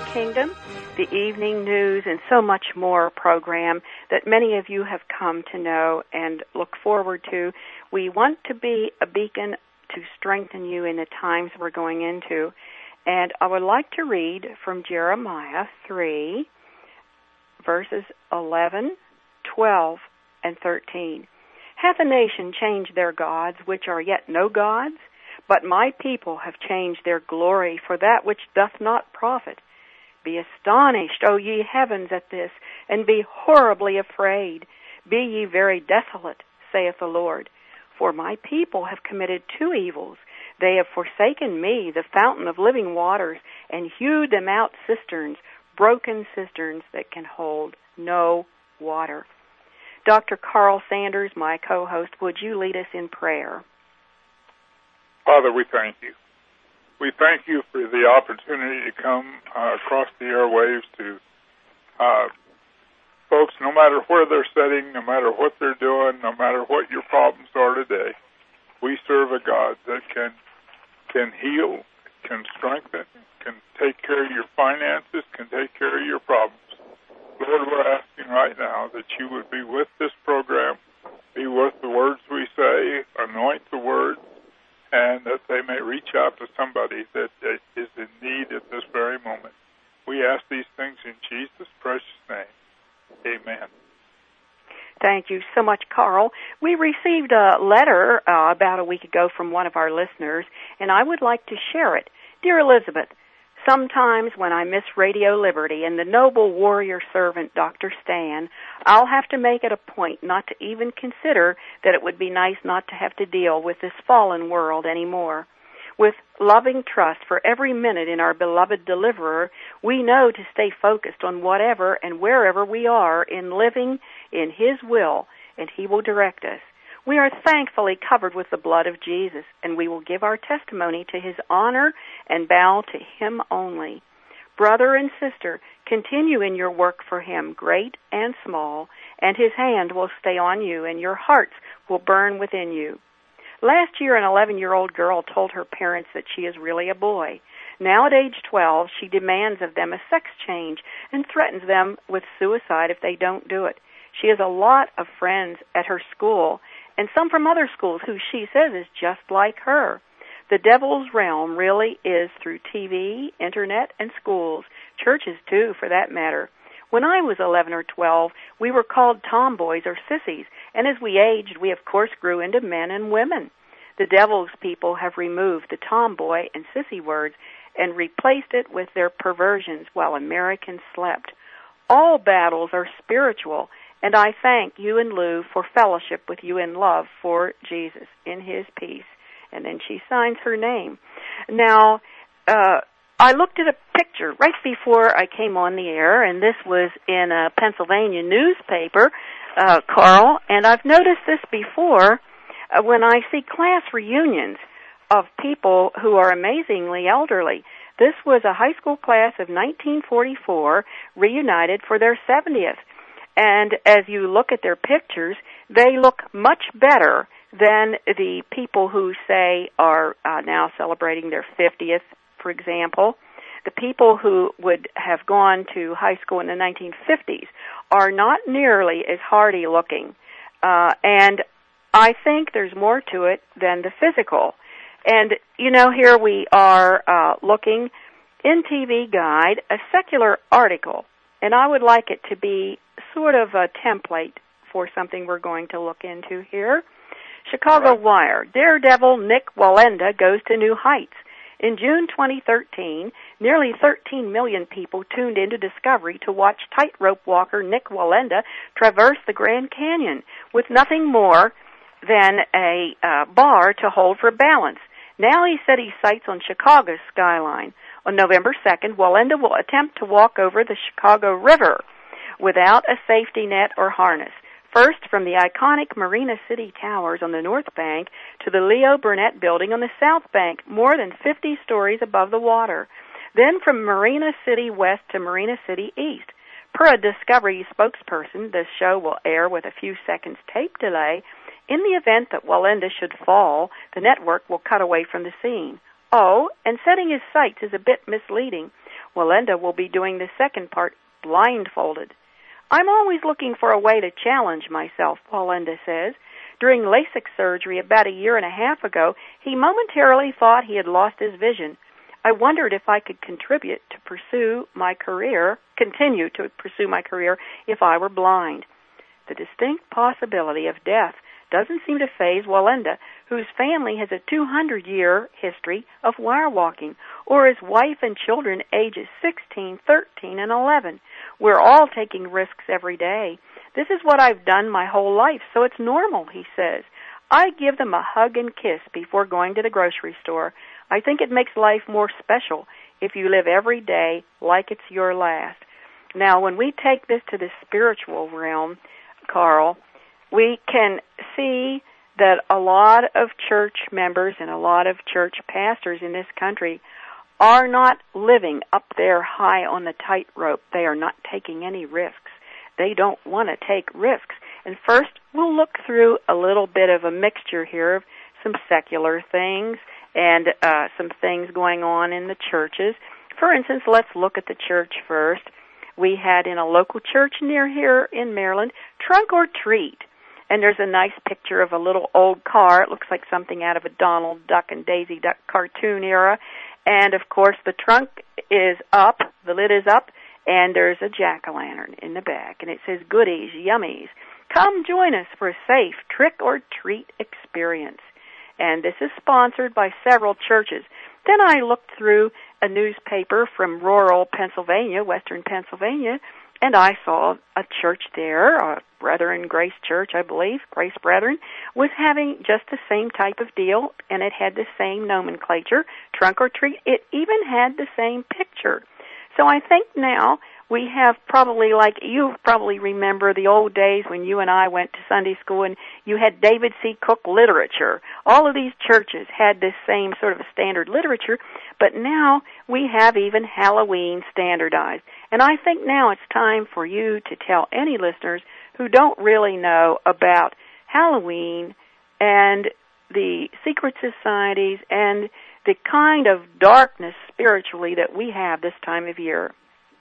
Kingdom, the evening news, and so much more program that many of you have come to know and look forward to. We want to be a beacon to strengthen you in the times we're going into. And I would like to read from Jeremiah 3, verses 11, 12, and 13. Hath a nation changed their gods, which are yet no gods? But my people have changed their glory for that which doth not profit. Be astonished, O ye heavens, at this, and be horribly afraid. Be ye very desolate, saith the Lord. For my people have committed two evils. They have forsaken me, the fountain of living waters, and hewed them out cisterns, broken cisterns that can hold no water. Dr. Carl Sanders, my co-host, would you lead us in prayer? Father, we thank you. We thank you for the opportunity to come across the airwaves to folks, no matter where they're sitting, no matter what they're doing, no matter what your problems are today. We serve a God that can heal, can strengthen, can take care of your finances, can take care of your problems. Lord, we're asking right now that you would be with this program, be with the words we say, anoint the words, and that they may reach out to somebody that is in need at this very moment. We ask these things in Jesus' precious name. Amen. Thank you so much, Carl. We received a letter about a week ago from one of our listeners, and I would like to share it. Dear Elizabeth, sometimes when I miss Radio Liberty and the noble warrior servant, Dr. Stan, I'll have to make it a point not to even consider that it would be nice not to have to deal with this fallen world anymore. With loving trust for every minute in our beloved deliverer, we know to stay focused on whatever and wherever we are in living in his will, and he will direct us. We are thankfully covered with the blood of Jesus, and we will give our testimony to his honor and bow to him only. Brother and sister, continue in your work for him, great and small, and his hand will stay on you, and your hearts will burn within you. Last year, an 11-year-old girl told her parents that she is really a boy. Now at age 12, she demands of them a sex change and threatens them with suicide if they don't do it. She has a lot of friends at her school, and some from other schools who she says is just like her. The devil's realm really is through TV, internet, and schools, churches too, for that matter. When I was 11 or 12, we were called tomboys or sissies, and as we aged, we of course grew into men and women. The devil's people have removed the tomboy and sissy words and replaced it with their perversions while Americans slept. All battles are spiritual, and I thank you and Lou for fellowship with you in love for Jesus in his peace. And then she signs her name. Now, I looked at a picture right before I came on the air, and this was in a Pennsylvania newspaper, Carl, and I've noticed this before when I see class reunions of people who are amazingly elderly. This was a high school class of 1944 reunited for their 70th. And as you look at their pictures, they look much better than the people who, say, are now celebrating their 50th, for example. The people who would have gone to high school in the 1950s are not nearly as hardy looking. And I think there's more to it than the physical. And, you know, here we are looking in TV Guide, a secular article, and I would like it to be sort of a template for something we're going to look into here. Chicago Wire, Daredevil Nik Wallenda goes to new heights. In June 2013, nearly 13 million people tuned into Discovery to watch tightrope walker Nik Wallenda traverse the Grand Canyon with nothing more than a bar to hold for balance. Now he said he sights on Chicago's skyline. On November 2nd, Wallenda will attempt to walk over the Chicago River without a safety net or harness. First, from the iconic Marina City Towers on the north bank to the Leo Burnett Building on the south bank, more than 50 stories above the water. Then from Marina City West to Marina City East. Per a Discovery spokesperson, this show will air with a few seconds tape delay. In the event that Wallenda should fall, the network will cut away from the scene. Oh, and setting his sights is a bit misleading. Wallenda will be doing the second part blindfolded. I'm always looking for a way to challenge myself, Wallenda says. During LASIK surgery about a year and a half ago, he momentarily thought he had lost his vision. I wondered if I could continue to pursue my career if I were blind. The distinct possibility of death doesn't seem to faze Wallenda, whose family has a 200-year history of wire walking, or his wife and children ages 16, 13, and 11. We're all taking risks every day. This is what I've done my whole life, so it's normal, he says. I give them a hug and kiss before going to the grocery store. I think it makes life more special if you live every day like it's your last. Now, when we take this to the spiritual realm, Carl, we can see that a lot of church members and a lot of church pastors in this country are not living up there high on the tightrope. They are not taking any risks. They don't want to take risks. And first, we'll look through a little bit of a mixture here of some secular things and some things going on in the churches. For instance, let's look at the church first. We had in a local church near here in Maryland, Trunk or Treat. And there's a nice picture of a little old car. It looks like something out of a Donald Duck and Daisy Duck cartoon era. And, of course, the trunk is up, the lid is up, and there's a jack-o'-lantern in the back. And it says, goodies, yummies. Come join us for a safe trick-or-treat experience. And this is sponsored by several churches. Then I looked through a newspaper from rural Pennsylvania, western Pennsylvania, and I saw a church there, a Brethren Grace Church, I believe, Grace Brethren, was having just the same type of deal, and it had the same nomenclature, trunk or treat. It even had the same picture. So I think now we have probably, like you probably remember the old days when you and I went to Sunday school and you had David C. Cook literature. All of these churches had this same sort of standard literature, but now we have even Halloween standardized. And I think now it's time for you to tell any listeners who don't really know about Halloween and the secret societies and the kind of darkness spiritually that we have this time of year.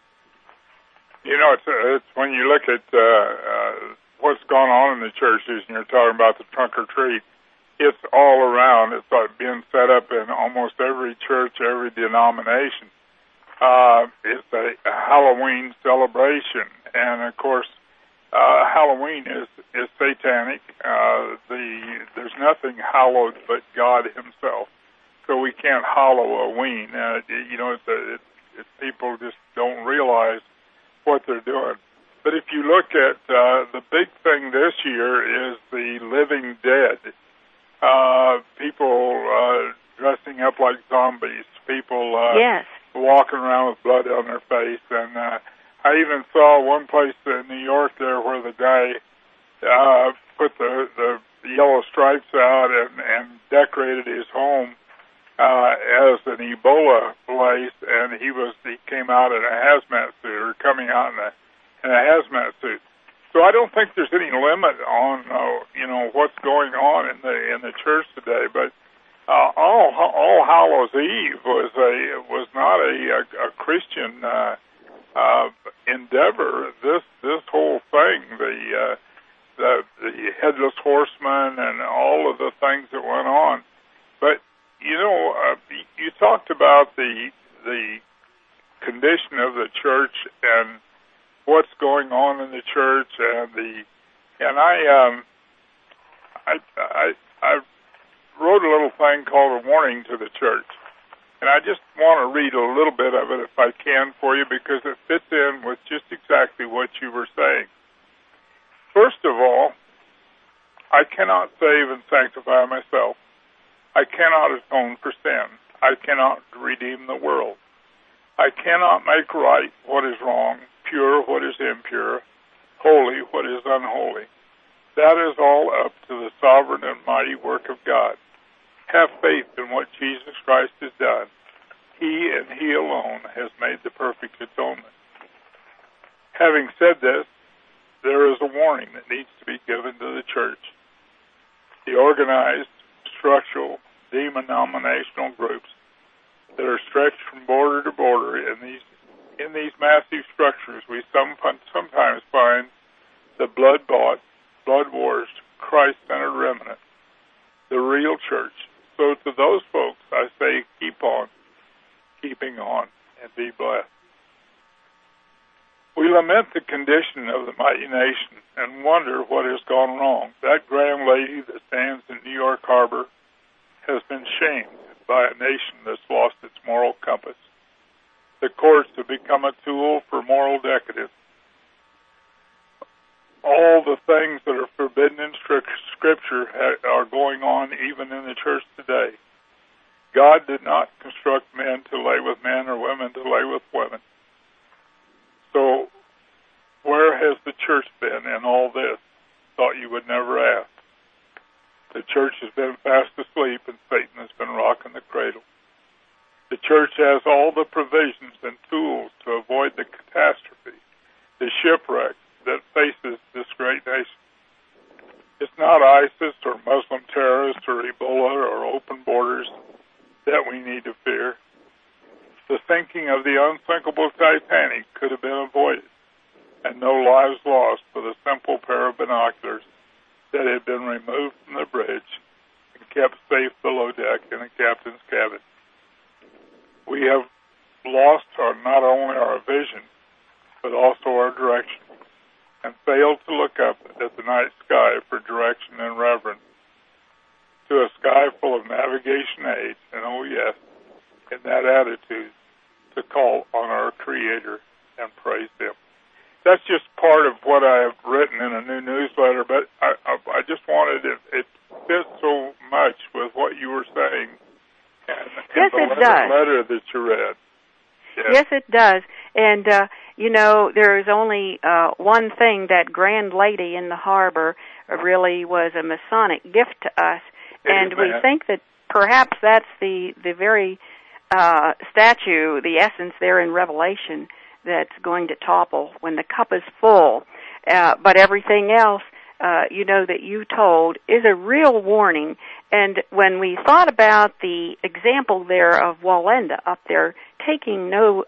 You know, it's when you look at what's going on in the churches, and you're talking about the trunk or treat, it's all around. It's like being set up in almost every church, every denomination. It's a Halloween celebration, and of course, Halloween is satanic. There's nothing hallowed but God Himself, so we can't hallow a ween. It's people just don't realize what they're doing. But if you look at the big thing this year is the living dead. People dressing up like zombies. People yes. walking around with blood on their face. And I even saw one place in New York there where the guy put the yellow stripes out and decorated his home as an Ebola place, and he came out in a hazmat suit, or coming out in a hazmat suit. So I don't think there's any limit on what's going on in the church today. But All Hallows Eve was not a Christian endeavor. This whole thing, the headless horseman, and all of the things that went on, but. You talked about the condition of the church and what's going on in the church, and I wrote a little thing called a warning to the church, and I just want to read a little bit of it if I can for you, because it fits in with just exactly what you were saying. First of all, I cannot save and sanctify myself. I cannot atone for sin. I cannot redeem the world. I cannot make right what is wrong, pure what is impure, holy what is unholy. That is all up to the sovereign and mighty work of God. Have faith in what Jesus Christ has done. He and He alone has made the perfect atonement. Having said this, there is a warning that needs to be given to the church. The organized, structural, denominational groups that are stretched from border to border in these in these massive structures, we sometimes find the blood-bought, blood-washed, Christ-centered remnant, the real church. So to those folks, I say, keep on, keeping on, and be blessed. We lament the condition of the mighty nation and wonder what has gone wrong. That grand lady that stands in New York Harbor has been shamed by a nation that's lost its moral compass. The courts have become a tool for moral decadence. All the things that are forbidden in Scripture are going on even in the church today. God did not construct men to lay with men or women to lay with women. So, where has the church been in all this? Thought you would never ask. The church has been fast asleep and Satan has been rocking the cradle. The church has all the provisions and tools to avoid the catastrophe, the shipwreck that faces this great nation. It's not ISIS or Muslim terrorists or Ebola or open borders that we need to fear. The sinking of the unsinkable Titanic could have been avoided, and no lives lost for the simple pair of binoculars that had been removed from the bridge and kept safe below deck in a captain's cabin. We have lost not only our vision, but also our direction, and failed to look up at the night sky for direction and reverence, to a sky full of navigation aids, and oh yes, in that attitude, to call on our Creator and praise Him. That's just part of what I have written in a new newsletter, but I just wanted it fits so much with what you were saying Yes, it does. Letter that you read. Yes, it does. And, there is only one thing. That grand lady in the harbor really was a Masonic gift to us. And we think that perhaps that's the very statue, the essence there in Revelation, that's going to topple when the cup is full. But everything else, that you told is a real warning. And when we thought about the example there of Wallenda up there taking no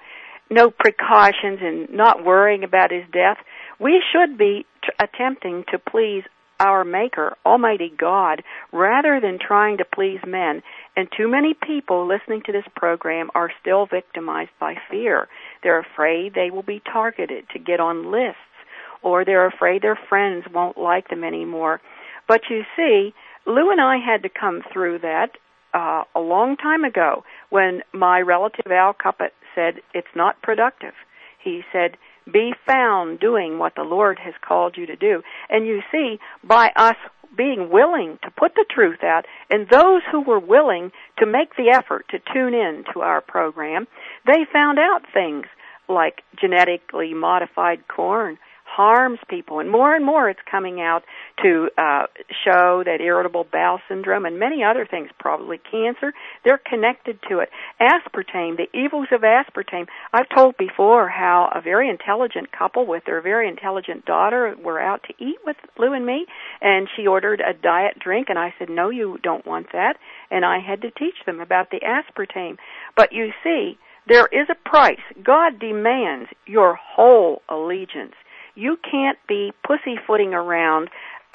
precautions and not worrying about his death, we should be attempting to please our Maker, Almighty God, rather than trying to please men. And too many people listening to this program are still victimized by fear. They're afraid they will be targeted to get on lists, or they're afraid their friends won't like them anymore. But you see, Lou and I had to come through that a long time ago when my relative Al Cuppet said, it's not productive. He said, be found doing what the Lord has called you to do. And you see, by us being willing to put the truth out, and those who were willing to make the effort to tune in to our program, they found out things like genetically modified corn harms people, and more it's coming out to show that irritable bowel syndrome and many other things, probably cancer, they're connected to it. Aspartame, the evils of aspartame. I've told before how a very intelligent couple with their very intelligent daughter were out to eat with Lou and me, and she ordered a diet drink, and I said, no, you don't want that, and I had to teach them about the aspartame. But you see, there is a price. God demands your whole allegiance. You can't be pussyfooting around,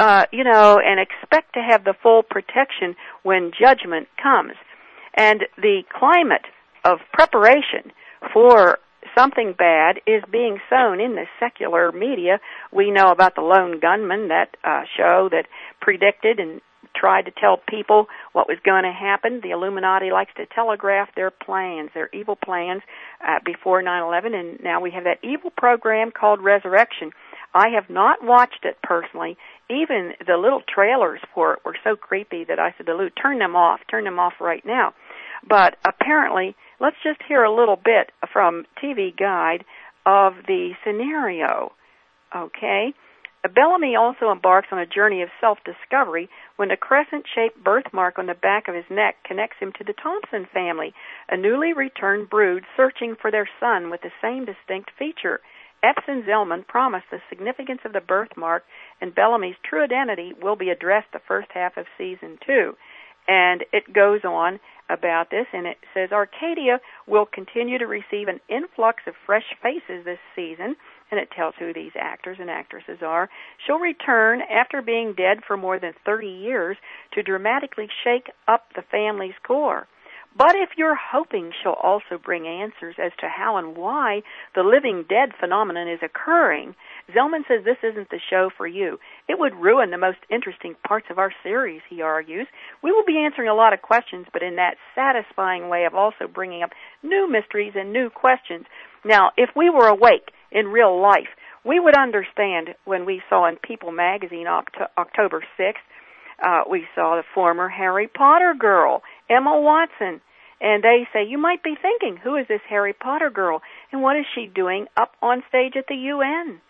and expect to have the full protection when judgment comes. And the climate of preparation for something bad is being sown in the secular media. We know about the Lone Gunman, that show that predicted and tried to tell people what was going to happen. The Illuminati likes to telegraph their plans, their evil plans, before 9/11, and now we have that evil program called Resurrection. I have not watched it personally. Even the little trailers for it were so creepy that I said to Lou, turn them off right now. But apparently, let's just hear a little bit from TV Guide of the scenario, okay? Bellamy also embarks on a journey of self-discovery when a crescent-shaped birthmark on the back of his neck connects him to the Thompson family, a newly returned brood searching for their son with the same distinct feature. Epps and Zellman promise the significance of the birthmark, and Bellamy's true identity will be addressed the first half of Season 2. And it goes on about this, and it says, Arcadia will continue to receive an influx of fresh faces this season, and it tells who these actors and actresses are. She'll return after being dead for more than 30 years to dramatically shake up the family's core. But if you're hoping she'll also bring answers as to how and why the living dead phenomenon is occurring, Zellman says this isn't the show for you. It would ruin the most interesting parts of our series, he argues. We will be answering a lot of questions, but in that satisfying way of also bringing up new mysteries and new questions. Now, if we were awake in real life, we would understand when we saw in People magazine October 6th, we saw the former Harry Potter girl, Emma Watson. And they say, you might be thinking, who is this Harry Potter girl? And what is she doing up on stage at the UN?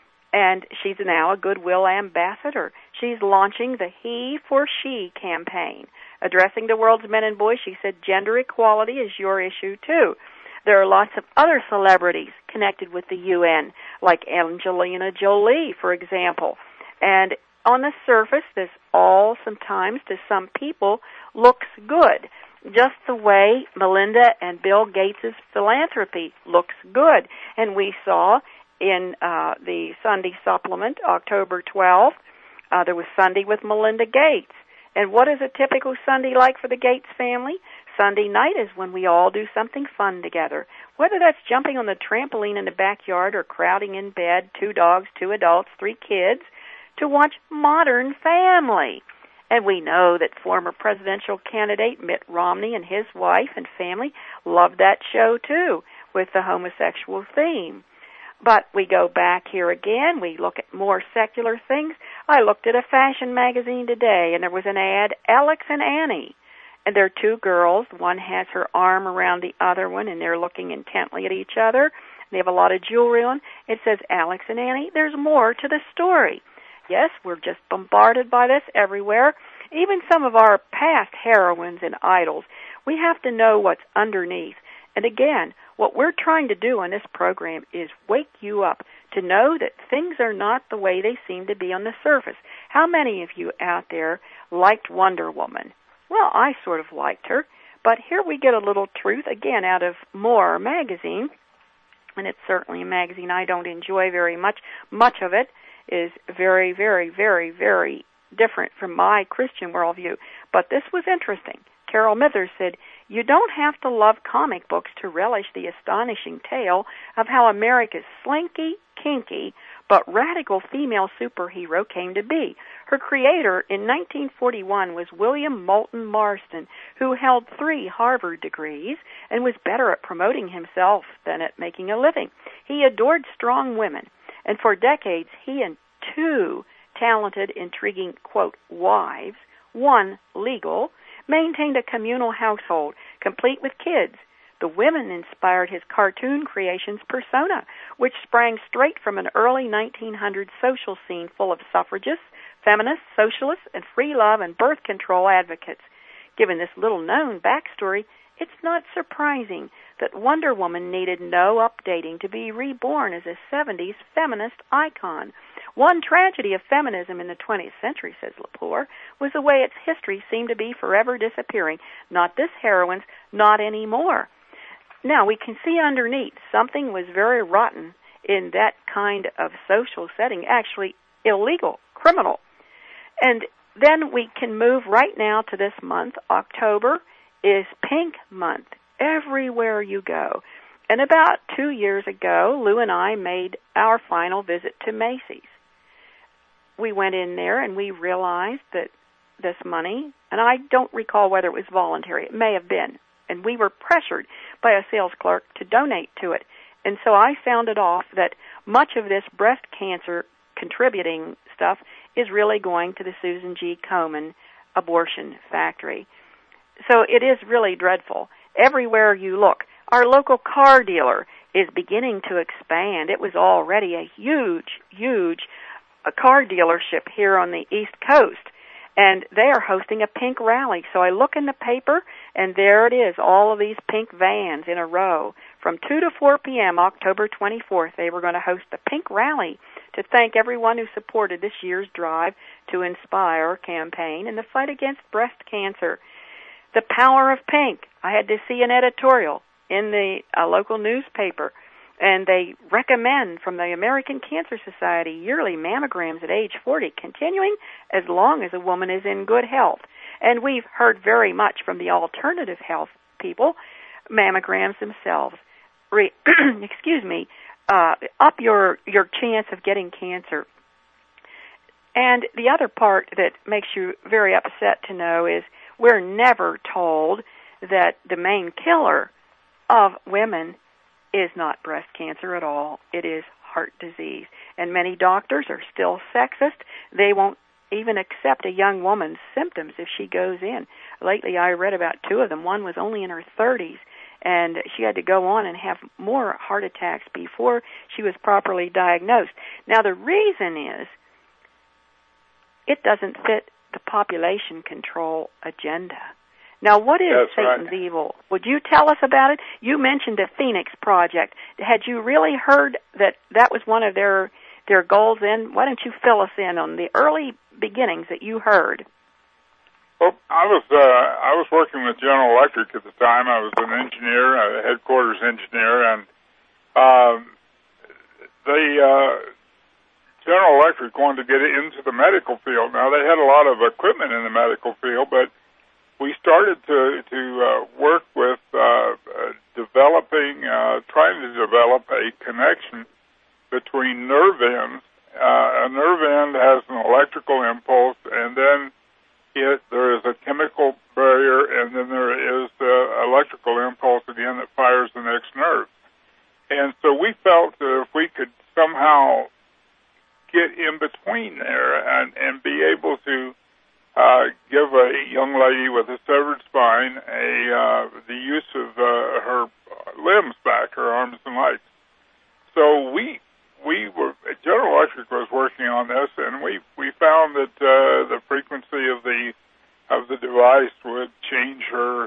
And she's now a Goodwill ambassador. She's launching the He for She campaign. Addressing the world's men and boys, she said, gender equality is your issue, too. There are lots of other celebrities connected with the UN, like Angelina Jolie, for example. And on the surface, this all sometimes to some people looks good, just the way Melinda and Bill Gates' philanthropy looks good. And we saw in the Sunday supplement, October 12th, there was Sunday with Melinda Gates. And what is a typical Sunday like for the Gates family? Sunday night is when we all do something fun together, whether that's jumping on the trampoline in the backyard or crowding in bed, 2 dogs, 2 adults, 3 kids, to watch Modern Family. And we know that former presidential candidate Mitt Romney and his wife and family loved that show, too, with the homosexual theme. But we go back here again. We look at more secular things. I looked at a fashion magazine today, and there was an ad, Alex and Annie. And they're 2 girls. One has her arm around the other one, and they're looking intently at each other. They have a lot of jewelry on. It says, Alex and Annie. There's more to the story. Yes, we're just bombarded by this everywhere. Even some of our past heroines and idols. We have to know what's underneath. And again, what we're trying to do on this program is wake you up to know that things are not the way they seem to be on the surface. How many of you out there liked Wonder Woman? Well, I sort of liked her. But here we get a little truth, again, out of More magazine. And it's certainly a magazine I don't enjoy very much. Much of it is very, very, very, very different from my Christian worldview. But this was interesting. Carol Mithers said, you don't have to love comic books to relish the astonishing tale of how America's slinky, kinky, but radical female superhero came to be. Her creator in 1941 was William Moulton Marston, who held 3 Harvard degrees and was better at promoting himself than at making a living. He adored strong women, and for decades he and 2 talented, intriguing, quote, wives, 1 legal, maintained a communal household, complete with kids. The women inspired his cartoon creations persona, which sprang straight from an early 1900s social scene full of suffragists, feminists, socialists, and free love and birth control advocates. Given this little-known backstory, it's not surprising that Wonder Woman needed no updating to be reborn as a 70s feminist icon. One tragedy of feminism in the 20th century, says Lepore, was the way its history seemed to be forever disappearing. Not this heroine's, not anymore. Now, we can see underneath something was very rotten in that kind of social setting, actually illegal, criminal. And then we can move right now to this month. October is Pink Month everywhere you go. And about 2 years ago, Lou and I made our final visit to Macy's. We went in there and we realized that this money, and I don't recall whether it was voluntary, it may have been, and we were pressured by a sales clerk to donate to it. And so I sounded off that much of this breast cancer contributing stuff is really going to the Susan G. Komen abortion factory. So it is really dreadful. Everywhere you look, our local car dealer is beginning to expand. It was already a huge car dealership here on the East Coast, and they are hosting a pink rally. So I look in the paper, and there it is, all of these pink vans in a row From 2 to 4 p.m., October 24th, they were going to host a pink rally to thank everyone who supported this year's Drive to Inspire campaign in the fight against breast cancer. The power of pink. I had to see an editorial in the local newspaper, and they recommend from the American Cancer Society yearly mammograms at age 40, continuing as long as a woman is in good health. And we've heard very much from the alternative health people, mammograms themselves. Up your chance of getting cancer. And the other part that makes you very upset to know is we're never told that the main killer of women is not breast cancer at all. It is heart disease. And many doctors are still sexist. They won't even accept a young woman's symptoms if she goes in. Lately I read about 2 of them. One was only in her 30s, and she had to go on and have more heart attacks before she was properly diagnosed. Now, the reason is it doesn't fit the population control agenda. Now, what is Satan's evil? Would you tell us about it? You mentioned the Phoenix Project. Had you really heard that that was one of their goals then? Why don't you fill us in on the early beginnings that you heard? Well, I was working with General Electric at the time. I was an engineer, a headquarters engineer, and General Electric wanted to get into the medical field. Now, they had a lot of equipment in the medical field, but we started to work with trying to develop a connection between nerve ends. A nerve end has an electrical impulse, and then there is a chemical barrier, and then there is the electrical impulse again that fires the next nerve. And so we felt that if we could somehow get in between there and be able to give a young lady with a severed spine the use of her limbs back, her arms and legs. So General Electric was working on this, and we found that the frequency of the device would change her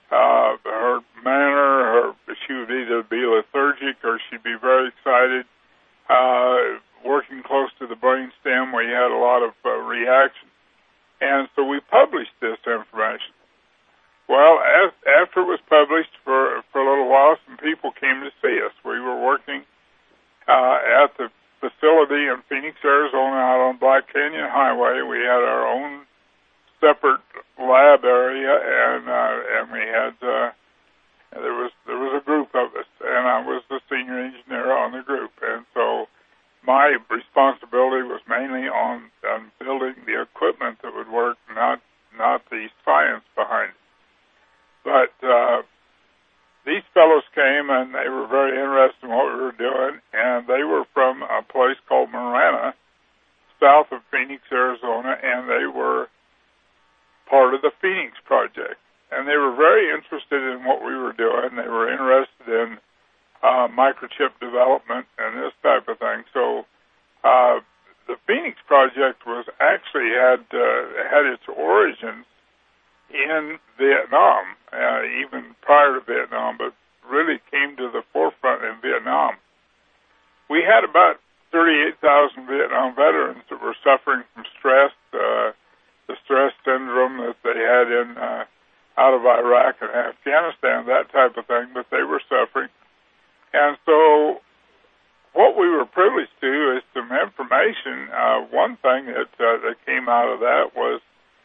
manner. She would either be lethargic or she'd be very excited. Working close to the brain stem, we had a lot of reaction. And so we published this information. Well, after it was published for a little while, some people came to see us. We were working at the facility in Phoenix, Arizona, out on Black Canyon Highway. We had our own separate lab area, and we had there was a group of us, and I was the senior engineer on the group, and so my responsibility was mainly on building the equipment that would work, not the science behind it. But these fellows came, and they were very interested in what we were doing, and they were from a place called Marana, south of Phoenix, Arizona, and they were part of the Phoenix Project. And they were very interested in what we were doing. They were interested in microchip development and this type of thing. So the Phoenix Project was actually had its origins in Vietnam, even prior to Vietnam, but really came to the forefront in Vietnam. We had about 38,000 Vietnam veterans that were suffering from stress, the stress syndrome that they had in out of Iraq and Afghanistan, that type of thing, but they were suffering. And so what we were privileged to is some information. One thing that came out of that was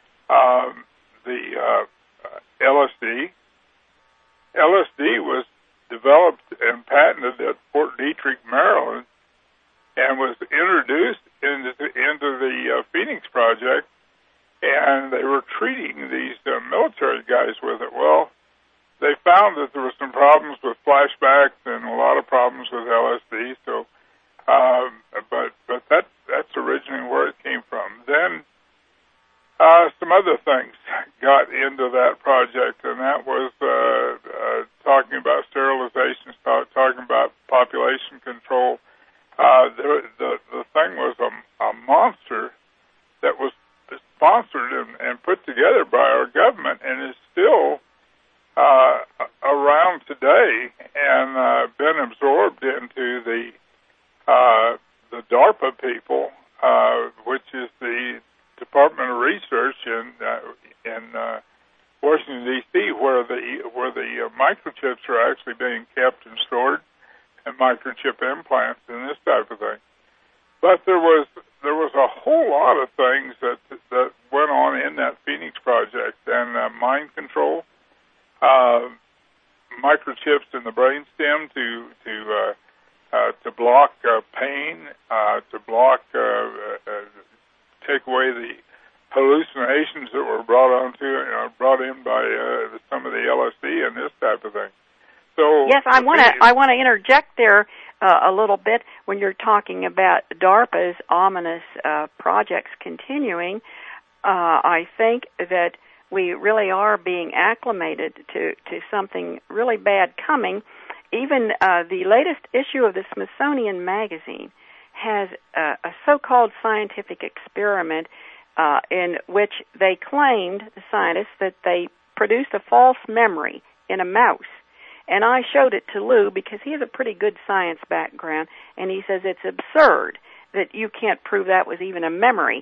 the LSD. LSD was developed and patented at Fort Detrick, Maryland, and was introduced into the Phoenix Project, and they were treating these military guys with it. Well, they found that there were some problems with flashbacks and a lot of problems with LSD. So, but that's originally where it came from. Then some other things got into that project, and that was talking about sterilization, talking about population control. The thing was a monster that was sponsored and put together by our government, and is still around today and been absorbed into the DARPA people, which is the Department of Research in Washington D.C., where the microchips are actually being kept and stored, and microchip implants and this type of thing. But there was a whole lot of things that went on in that Phoenix project, and mind control, microchips in the brainstem to block pain, to block take away the hallucinations that were brought in by some of the LSD and this type of thing. So yes, I want to interject there a little bit when you're talking about DARPA's ominous projects continuing. I think that we really are being acclimated to something really bad coming. Even the latest issue of the Smithsonian Magazine has a so-called scientific experiment in which they claimed, the scientists, that they produced a false memory in a mouse. And I showed it to Lou because he has a pretty good science background, and he says it's absurd that you can't prove that was even a memory.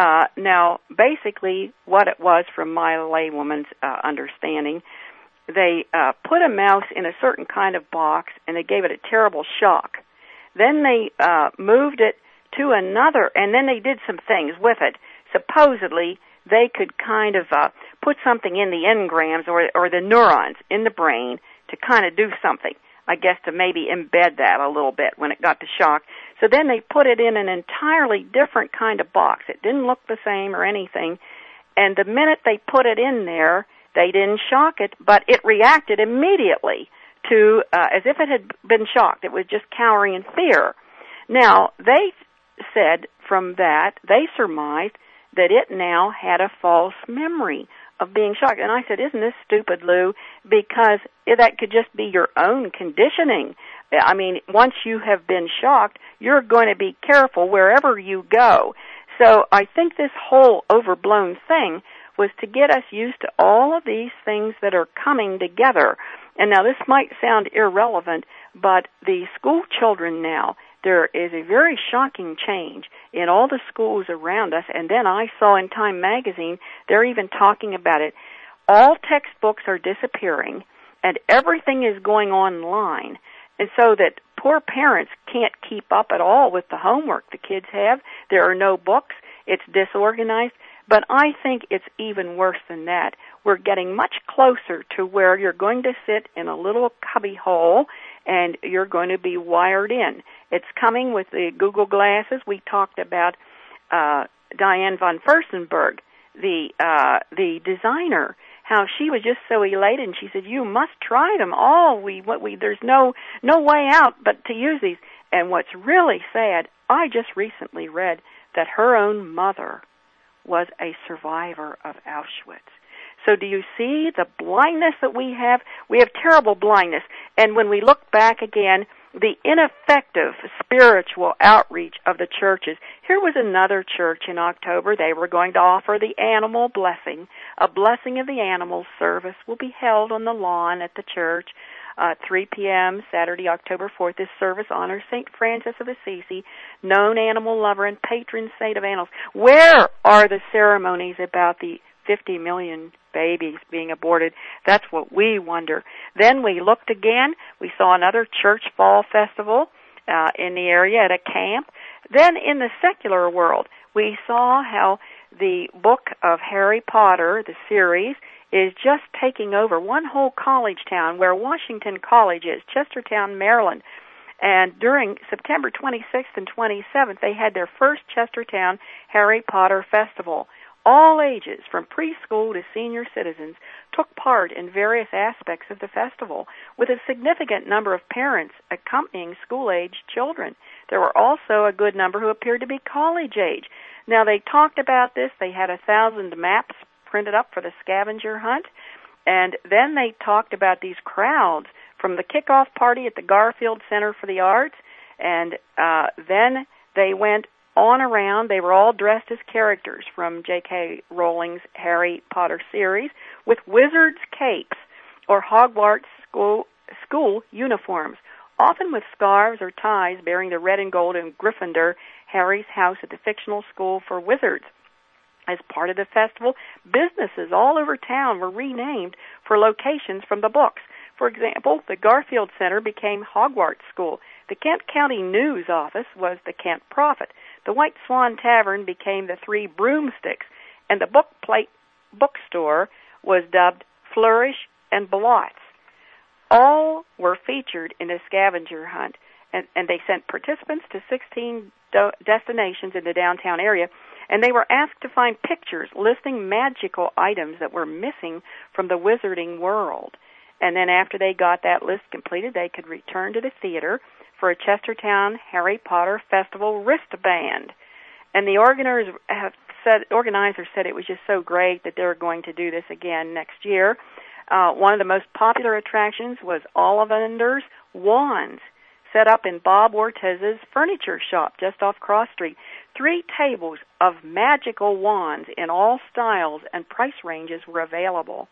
Now, basically, what it was, from my laywoman's understanding, they put a mouse in a certain kind of box, and they gave it a terrible shock. Then they moved it to another, and then they did some things with it. Supposedly, they could kind of put something in the engrams or the neurons in the brain to kind of do something, I guess, to maybe embed that a little bit when it got the shock. So then they put it in an entirely different kind of box. It didn't look the same or anything. And the minute they put it in there, they didn't shock it, but it reacted immediately to as if it had been shocked. It was just cowering in fear. Now, they said from that, they surmised that it now had a false memory of being shocked. And I said, isn't this stupid, Lou? Because that could just be your own conditioning. I mean, once you have been shocked, you're going to be careful wherever you go. So I think this whole overblown thing was to get us used to all of these things that are coming together. And now this might sound irrelevant, but the school children now, there is a very shocking change in all the schools around us. And then I saw in Time magazine, they're even talking about it. All textbooks are disappearing, and everything is going online. And so that poor parents can't keep up at all with the homework the kids have. There are no books. It's disorganized. But I think it's even worse than that. We're getting much closer to where you're going to sit in a little cubby hole and you're going to be wired in. It's coming with the Google glasses. We talked about Diane von Furstenberg, the designer, how she was just so elated, and she said, "You must try them all. There's no way out but to use these." And what's really sad, I just recently read that her own mother was a survivor of Auschwitz. So do you see the blindness that we have? We have terrible blindness. And when we look back again, the ineffective spiritual outreach of the churches. Here was another church in October. They were going to offer the animal blessing. A blessing of the animals service will be held on the lawn at the church. 3 p.m. Saturday, October 4th. This service honors St. Francis of Assisi, known animal lover and patron saint of animals. Where are the ceremonies about the 50 million babies being aborted? That's what we wonder. Then we looked again. We saw another church fall festival in the area at a camp. Then in the secular world, we saw how the book of Harry Potter, the series, is just taking over one whole college town where Washington College is, Chestertown, Maryland. And during September 26th and 27th, they had their first Chestertown Harry Potter Festival. All ages, from preschool to senior citizens, took part in various aspects of the festival, with a significant number of parents accompanying school-aged children. There were also a good number who appeared to be college-age. Now, they talked about this. They had 1,000 maps printed up for the scavenger hunt, and then they talked about these crowds from the kickoff party at the Garfield Center for the Arts, and then they went on around. They were all dressed as characters from J.K. Rowling's Harry Potter series with wizards' capes or Hogwarts school school uniforms, often with scarves or ties bearing the red and gold in Gryffindor, Harry's house at the fictional school for wizards. As part of the festival, businesses all over town were renamed for locations from the books. For example, the Garfield Center became Hogwarts School. The Kent County News Office was the Kent Prophet. The White Swan Tavern became the Three Broomsticks, and the bookstore was dubbed Flourish and Blotts. All were featured in a scavenger hunt, and they sent participants to 16 destinations in the downtown area, and they were asked to find pictures listing magical items that were missing from the wizarding world. And then after they got that list completed, they could return to the theater for a Chestertown Harry Potter Festival wristband. And the organizers said it was just so great that they were going to do this again next year. One of the most popular attractions was Ollivander's Wands, set up in Bob Ortiz's furniture shop just off Cross Street. 3 tables of magical wands in all styles and price ranges were available.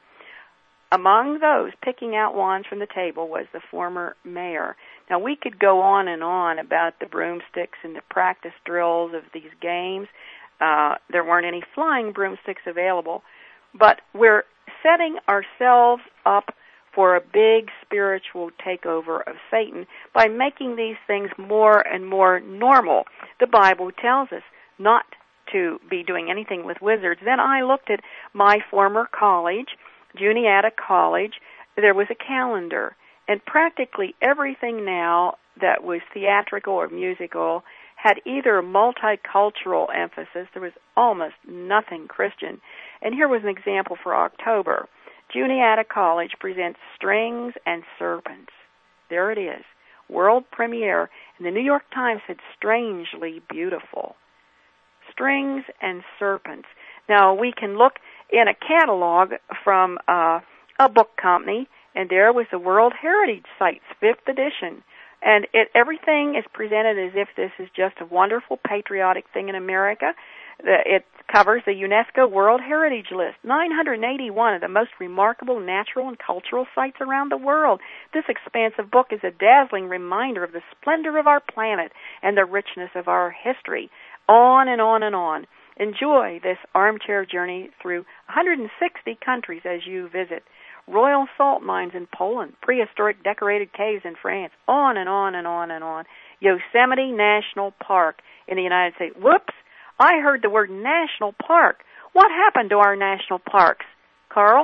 Among those picking out wands from the table was the former mayor. Now, we could go on and on about the broomsticks and the practice drills of these games. There weren't any flying broomsticks available, but we're setting ourselves up for a big spiritual takeover of Satan by making these things more and more normal. The Bible tells us not to be doing anything with wizards. Then I looked at my former college, Juniata College. There was a calendar, and practically everything now that was theatrical or musical had either multicultural emphasis. There was almost nothing Christian. And here was an example for October. Juniata College presents Strings and Serpents. There it is, world premiere. And the New York Times said, strangely beautiful. Strings and Serpents. Now, we can look in a catalog from a book company, and there was the World Heritage Sites, 5th edition. And everything is presented as if this is just a wonderful patriotic thing in America. It covers the UNESCO World Heritage List, 981 of the most remarkable natural and cultural sites around the world. This expansive book is a dazzling reminder of the splendor of our planet and the richness of our history. On and on and on. Enjoy this armchair journey through 160 countries as you visit. Royal salt mines in Poland, prehistoric decorated caves in France, on and on and on and on. Yosemite National Park in the United States. Whoops, I heard the word national park. What happened to our national parks? Carl?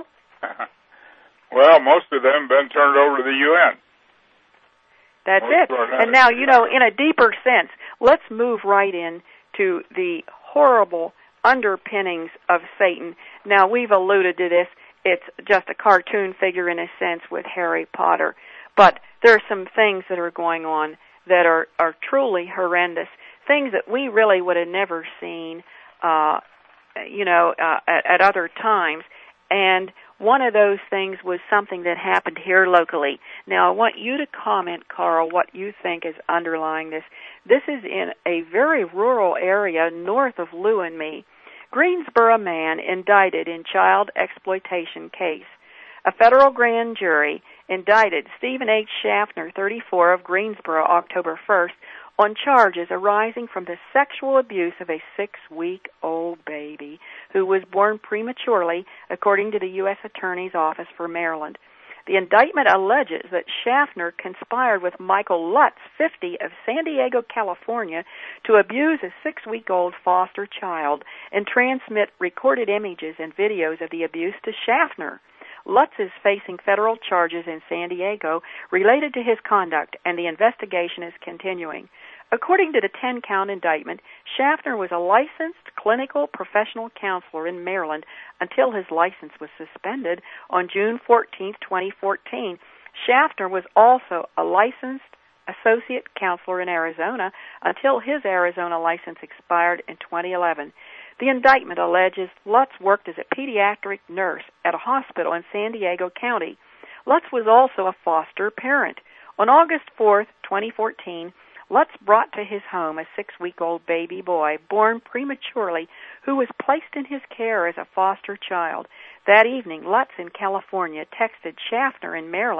Well, most of them have been turned over to the UN. That's it. And now, in a deeper sense, let's move right in to the horrible underpinnings of Satan. Now, we've alluded to this. It's just a cartoon figure in a sense with Harry Potter. But there are some things that are going on that are truly horrendous, things that we really would have never seen, at other times. And one of those things was something that happened here locally. Now, I want you to comment, Carl, what you think is underlying this. This is in a very rural area north of Lou and me. Greensboro man indicted in child exploitation case. A federal grand jury indicted Stephen H. Schaffner, 34, of Greensboro, October 1st, on charges arising from the sexual abuse of a 6-week-old baby who was born prematurely, according to the U.S. Attorney's Office for Maryland. The indictment alleges that Schaffner conspired with Michael Lutz, 50, of San Diego, California, to abuse a 6-week-old foster child and transmit recorded images and videos of the abuse to Schaffner. Lutz is facing federal charges in San Diego related to his conduct, and the investigation is continuing. According to the 10-count indictment, Schaffner was a licensed clinical professional counselor in Maryland until his license was suspended on June 14, 2014. Schaffner was also a licensed associate counselor in Arizona until his Arizona license expired in 2011. The indictment alleges Lutz worked as a pediatric nurse at a hospital in San Diego County. Lutz was also a foster parent. On August 4, 2014, Lutz brought to his home a 6-week-old baby boy born prematurely who was placed in his care as a foster child. That evening, Lutz in California texted Schaffner in Maryland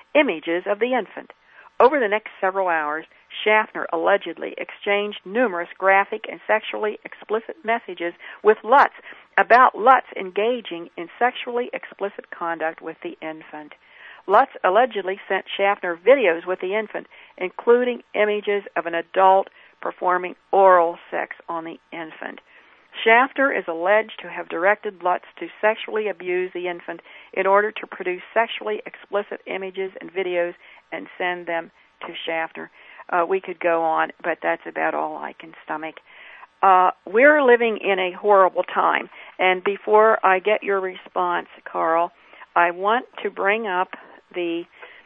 images of the infant. Over the next several hours, Schaffner allegedly exchanged numerous graphic and sexually explicit messages with Lutz about Lutz engaging in sexually explicit conduct with the infant. Lutz allegedly sent Schaffner videos with the infant, including images of an adult performing oral sex on the infant. Schaffner is alleged to have directed Lutz to sexually abuse the infant in order to produce sexually explicit images and videos and send them to Schaffner. We could go on, but that's about all I can stomach. We're living in a horrible time, and before I get your response, Carl, I want to bring up the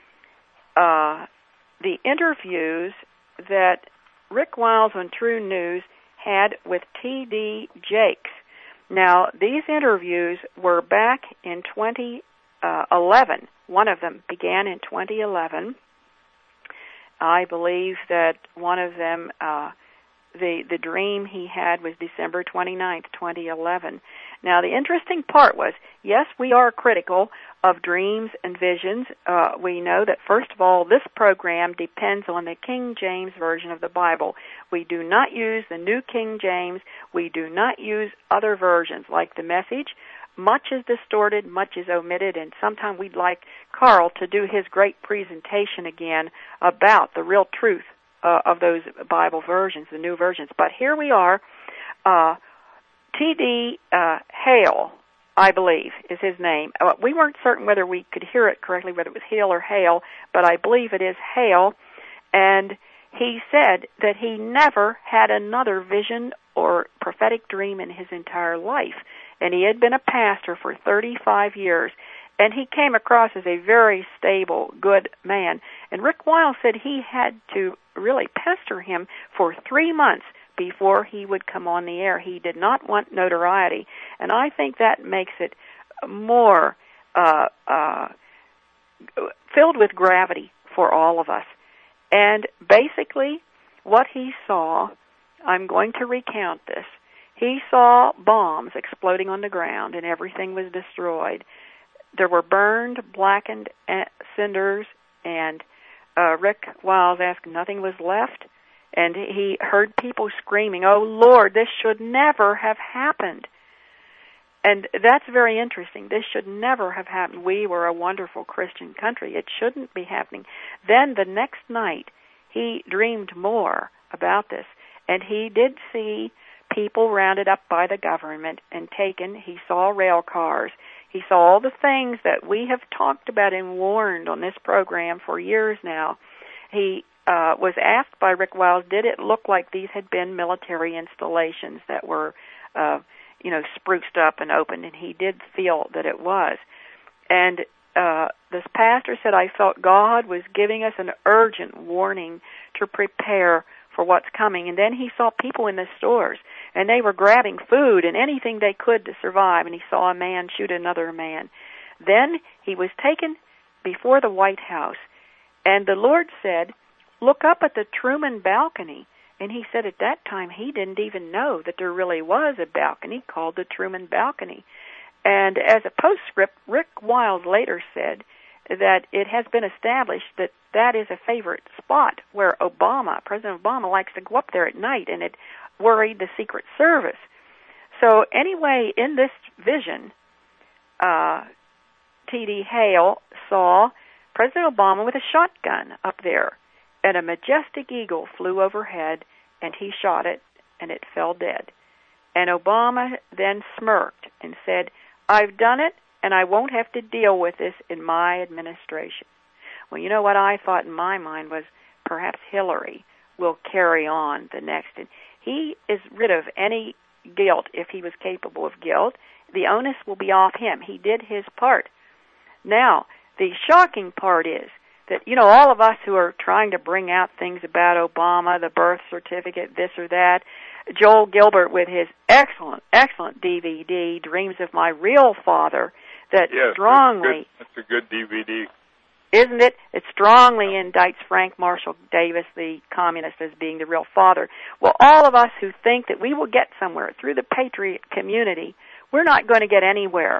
interviews that Rick Wiles on True News had with T.D. Jakes. Now, these interviews were back in 2011. One of them began in 2011. I believe that one of them, the dream he had was December 29th, 2011. Now, the interesting part was, yes, we are critical of dreams and visions. We know that, first of all, this program depends on the King James Version of the Bible. We do not use the New King James. We do not use other versions like the Message. Much is distorted, much is omitted, and sometime we'd like Carl to do his great presentation again about the real truth of those Bible versions, the new versions. But here we are. T.D. Hale, I believe, is his name. We weren't certain whether we could hear it correctly, whether it was Hill or Hale, but I believe it is Hale. And he said that he never had another vision or prophetic dream in his entire life. And he had been a pastor for 35 years. And he came across as a very stable, good man. And Rick Wiles said he had to really pester him for 3 months before he would come on the air. He did not want notoriety. And I think that makes it more filled with gravity for all of us. And basically, what he saw, I'm going to recount this. He saw bombs exploding on the ground, and everything was destroyed. There were burned, blackened cinders, and Rick Wiles asked, nothing was left. And he heard people screaming, "Oh, Lord, this should never have happened." And that's very interesting. This should never have happened. We were a wonderful Christian country. It shouldn't be happening. Then the next night, he dreamed more about this, and he did see people rounded up by the government and taken. He saw rail cars. He saw all the things that we have talked about and warned on this program for years now. He was asked by Rick Wiles, did it look like these had been military installations that were, spruced up and opened? And he did feel that it was. And this pastor said, I felt God was giving us an urgent warning to prepare for what's coming. And then he saw people in the stores, and they were grabbing food and anything they could to survive, and he saw a man shoot another man. Then he was taken before the White House, and the Lord said, look up at the Truman balcony. And he said at that time he didn't even know that there really was a balcony called the Truman balcony. And as a postscript, Rick Wiles later said that it has been established that that is a favorite spot where President Obama likes to go up there at night, and it worried the Secret Service. So anyway, in this vision, T.D. Hale saw President Obama with a shotgun up there, and a majestic eagle flew overhead, and he shot it, and it fell dead. And Obama then smirked and said, I've done it, and I won't have to deal with this in my administration. Well, you know what I thought in my mind was perhaps Hillary will carry on the next. And he is rid of any guilt if he was capable of guilt. The onus will be off him. He did his part. Now, the shocking part is that, all of us who are trying to bring out things about Obama, the birth certificate, this or that, Joel Gilbert with his excellent DVD, Dreams of My Real Father, that strongly... That's a good DVD. Isn't it? It strongly indicts Frank Marshall Davis, the communist, as being the real father. Well, all of us who think that we will get somewhere through the patriot community, we're not going to get anywhere.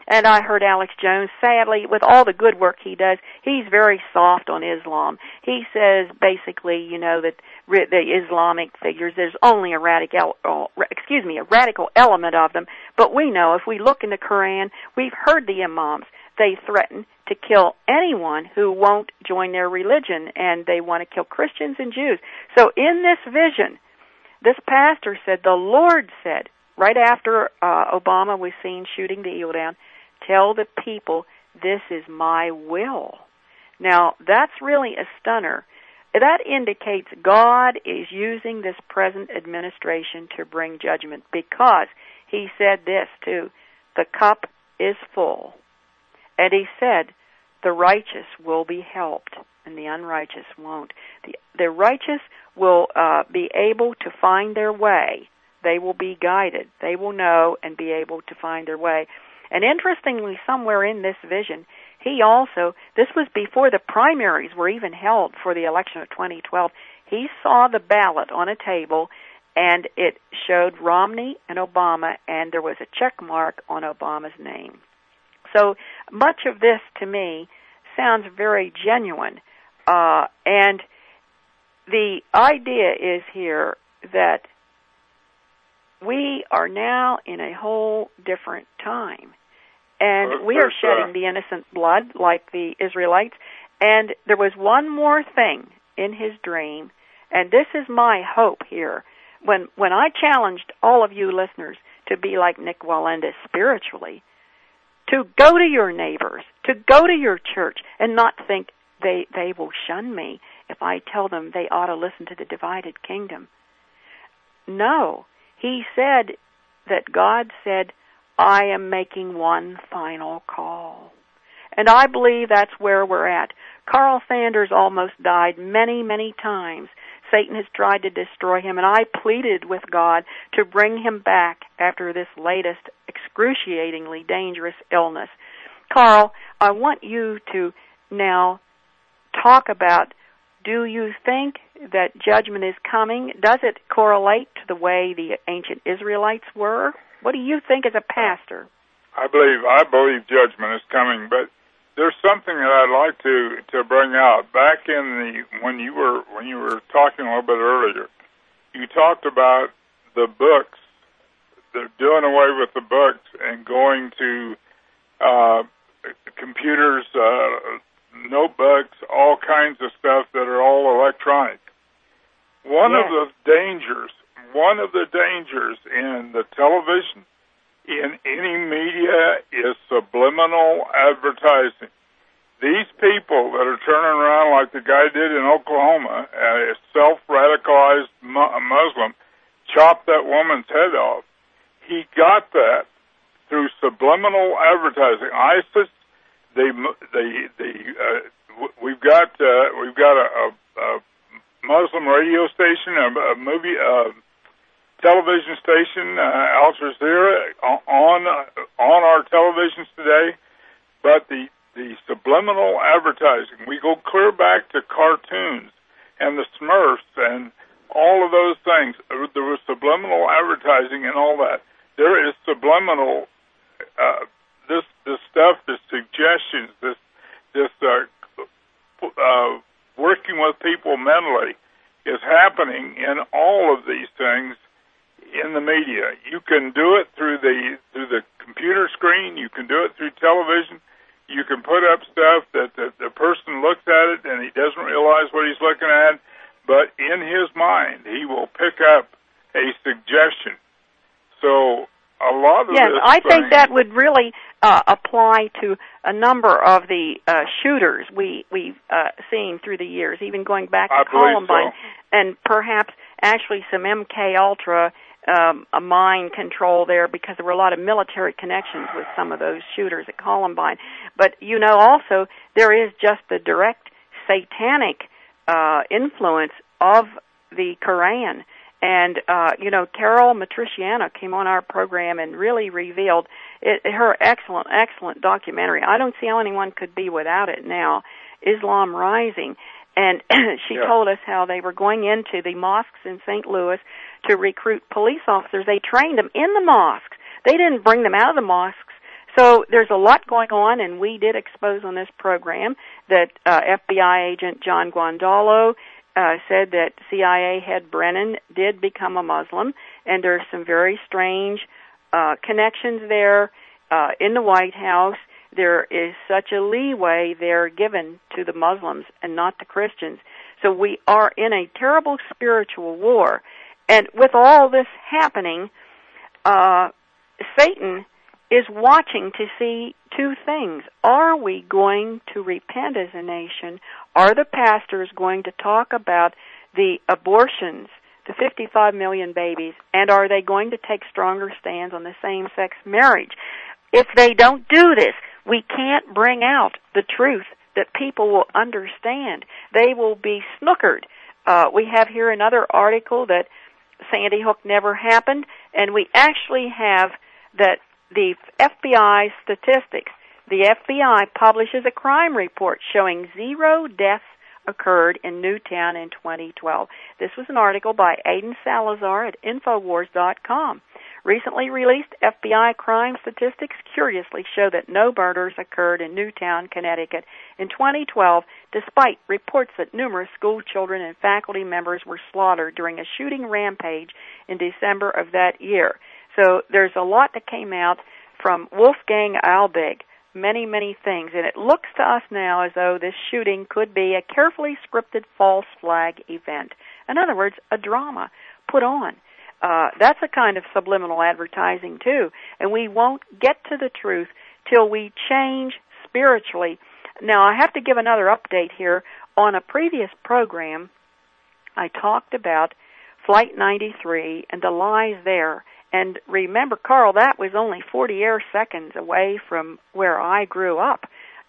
And I heard Alex Jones, sadly, with all the good work he does, he's very soft on Islam. He says basically, that the Islamic figures, there's only a radical element of them. But we know, if we look in the Quran, we've heard the imams. They threaten to kill anyone who won't join their religion, and they want to kill Christians and Jews. So in this vision, this pastor said, the Lord said, right after Obama was seen shooting the eagle down, tell the people, this is my will. Now, that's really a stunner. That indicates God is using this present administration to bring judgment, because he said this too, the cup is full. And he said, the righteous will be helped, and the unrighteous won't. The righteous will be able to find their way. They will be guided. They will know and be able to find their way. And interestingly, somewhere in this vision, this was before the primaries were even held for the election of 2012, he saw the ballot on a table, and it showed Romney and Obama, and there was a check mark on Obama's name. So much of this, to me, sounds very genuine. And the idea is here that we are now in a whole different time. And we are shedding the innocent blood like the Israelites. And there was one more thing in his dream, and this is my hope here. When I challenged all of you listeners to be like Nick Walenda spiritually, to go to your neighbors, to go to your church, and not think they will shun me if I tell them they ought to listen to the divided kingdom. No, he said that God said, I am making one final call. And I believe that's where we're at. Carl Sanders almost died many, many times. Satan has tried to destroy him, and I pleaded with God to bring him back after this latest excruciatingly dangerous illness. Carl, I want you to now talk about, do you think that judgment is coming? Does it correlate to the way the ancient Israelites were? What do you think as a pastor? I believe judgment is coming, but there's something that I'd like to bring out. Back in when you were talking a little bit earlier, you talked about the books. They're doing away with the books and going to computers, notebooks, all kinds of stuff that are all electronic. One of the dangers in the television, in any media, is subliminal advertising. These people that are turning around like the guy did in Oklahoma, a self-radicalized Muslim, chopped that woman's head off. He got that through subliminal advertising. ISIS, we've got a Muslim radio station, a movie, television station, Al Jazeera, on our televisions today. But the subliminal advertising, we go clear back to cartoons and the Smurfs and all of those things. There was subliminal advertising and all that. There is subliminal, this stuff, this suggestions, this working with people mentally is happening in all of these things in the media. You can do it through the computer screen. You can do it through television. You can put up stuff that the person looks at it and he doesn't realize what he's looking at, but in his mind he will pick up a suggestion. So a lot of yes, I think that would really apply to a number of the shooters we've seen through the years, even going back to Columbine, and perhaps actually some MK Ultra a mind control there, because there were a lot of military connections with some of those shooters at Columbine. But, also there is just the direct satanic influence of the Quran. And, Carol Matriciana came on our program and really revealed her excellent documentary. I don't see how anyone could be without it now, Islam Rising. And she told us how they were going into the mosques in St. Louis to recruit police officers. They trained them in the mosques. They didn't bring them out of the mosques So there's a lot going on, and we did expose on this program that FBI agent John Guandolo said that CIA head Brennan did become a Muslim, and there's some very strange connections there in the White House. There is such a leeway there given to the Muslims and not the Christians. So we are in a terrible spiritual war. And with all this happening, Satan is watching to see two things. Are we going to repent as a nation? Are the pastors going to talk about the abortions, the 55 million babies, and are they going to take stronger stands on the same-sex marriage? If they don't do this, we can't bring out the truth that people will understand. They will be snookered. We have here another article that Sandy Hook never happened, and we actually have that the FBI statistics. The FBI publishes a crime report showing 0 deaths occurred in Newtown in 2012. This was an article by Aidan Salazar at Infowars.com. Recently released FBI crime statistics curiously show that no murders occurred in Newtown, Connecticut in 2012, despite reports that numerous school children and faculty members were slaughtered during a shooting rampage in December of that year. So there's a lot that came out from Wolfgang Albig, many, many things, and it looks to us now as though this shooting could be a carefully scripted false flag event. In other words, a drama put on. That's a kind of subliminal advertising, too, and we won't get to the truth till we change spiritually. Now, I have to give another update here. On a previous program, I talked about Flight 93 and the lies there. And remember, Carl, that was only 40 air seconds away from where I grew up.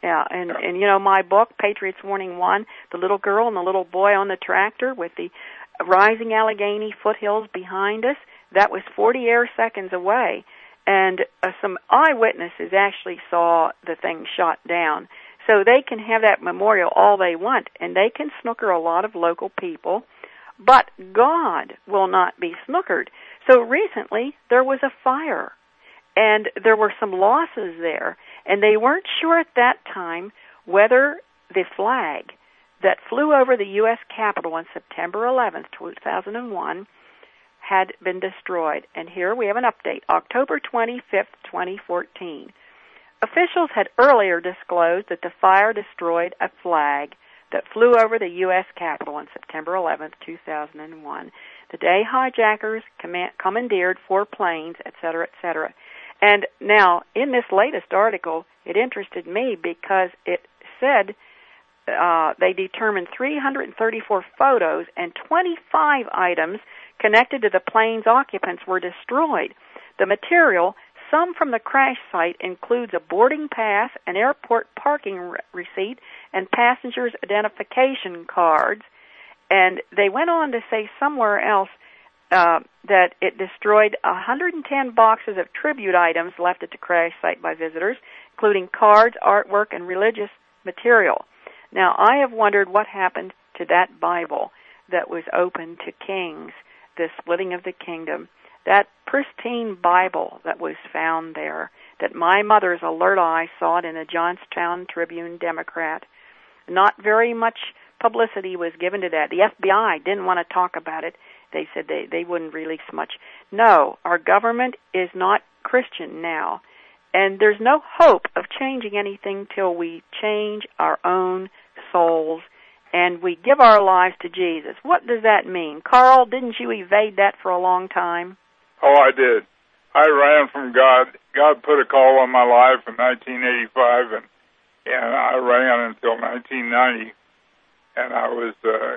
And you know, my book, Patriots Warning 1, the little girl and the little boy on the tractor with the rising Allegheny foothills behind us, that was 40 air seconds away. And some eyewitnesses actually saw the thing shot down. So they can have that memorial all they want, and they can snooker a lot of local people. But God will not be snookered. So recently, there was a fire, and there were some losses there, and they weren't sure at that time whether the flag that flew over the U.S. Capitol on September 11th, 2001, had been destroyed. And here we have an update, October 25th, 2014. Officials had earlier disclosed that the fire destroyed a flag that flew over the U.S. Capitol on September 11th, 2001. The day hijackers commandeered 4 planes, etc., etc. And now, in this latest article, it interested me because it said they determined 334 photos and 25 items connected to the plane's occupants were destroyed. The material, some from the crash site, includes a boarding pass, an airport parking receipt, and passengers' identification cards. And they went on to say somewhere else that it destroyed 110 boxes of tribute items left at the crash site by visitors, including cards, artwork, and religious material. Now, I have wondered what happened to that Bible that was open to kings, the splitting of the kingdom. That pristine Bible that was found there, that my mother's alert eye saw it in the Johnstown Tribune Democrat. Not very much publicity was given to that. The FBI didn't want to talk about it. They said they wouldn't release much. No, our government is not Christian now. And there's no hope of changing anything till we change our own souls and we give our lives to Jesus. What does that mean? Carl, didn't you evade that for a long time? Oh, I did. I ran from God. God put a call on my life in 1985, and I ran until 1990. And I was